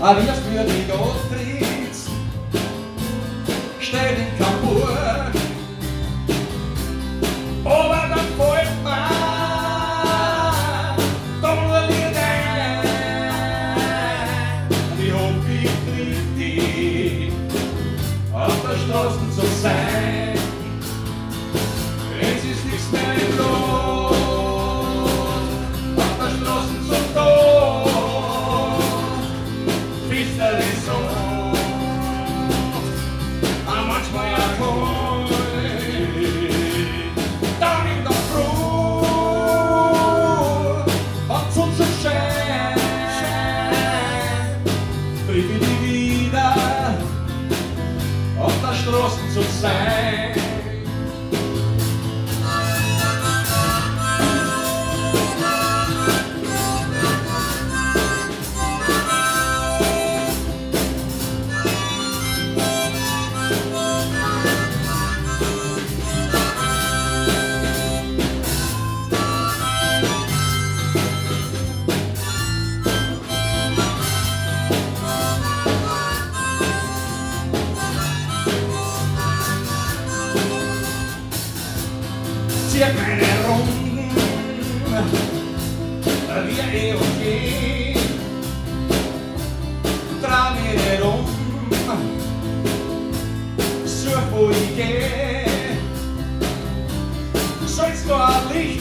Aber wie es für die Gottfrieds steht in Kampur. Aber dann folgt man doch nur die Nein. Ich hoffe, ich triff dich auf der Straße zu sein. Es ist nichts mehr im Blut, auf der Straße zu tun. Finster ist so, aber manchmal ja kalt. Dann in der Früh, und Sonnenschein, triff ich dich wieder, auf der Straße zu sein. Zieht meine Runden, wie eh und je. Trau mich nicht such wo ich geh. Soll's nur ein Licht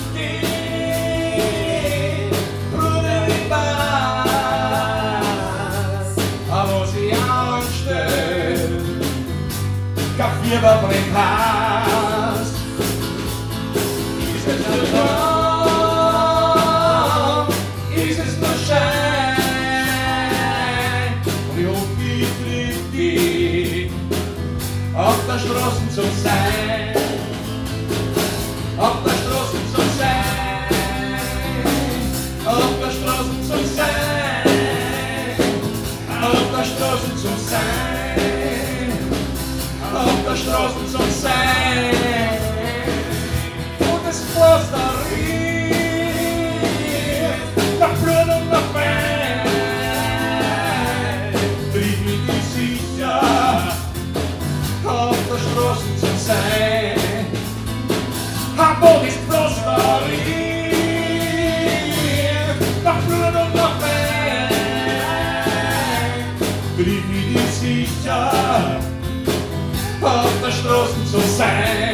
geben, Bruder im Bad. Aber was ich anstell, kein Fieber bringt Hass. Ist es nur Traum, ist es nur Schein? Und ich hoffe, ich triff dich, auf der Straße zu sein. Auf der Straße zu sein. Auf der Straße zu sein. Auf der Straße zu sein. Auf der Straße zu sein. Pflaster riecht nach Blut und nach Wein. Triff mich nicht sicher, auf der Straße zu sein. Wo das Pflaster riecht nach Blut und nach Wein. Triff mich nicht sicher, auf der Straße zu sein.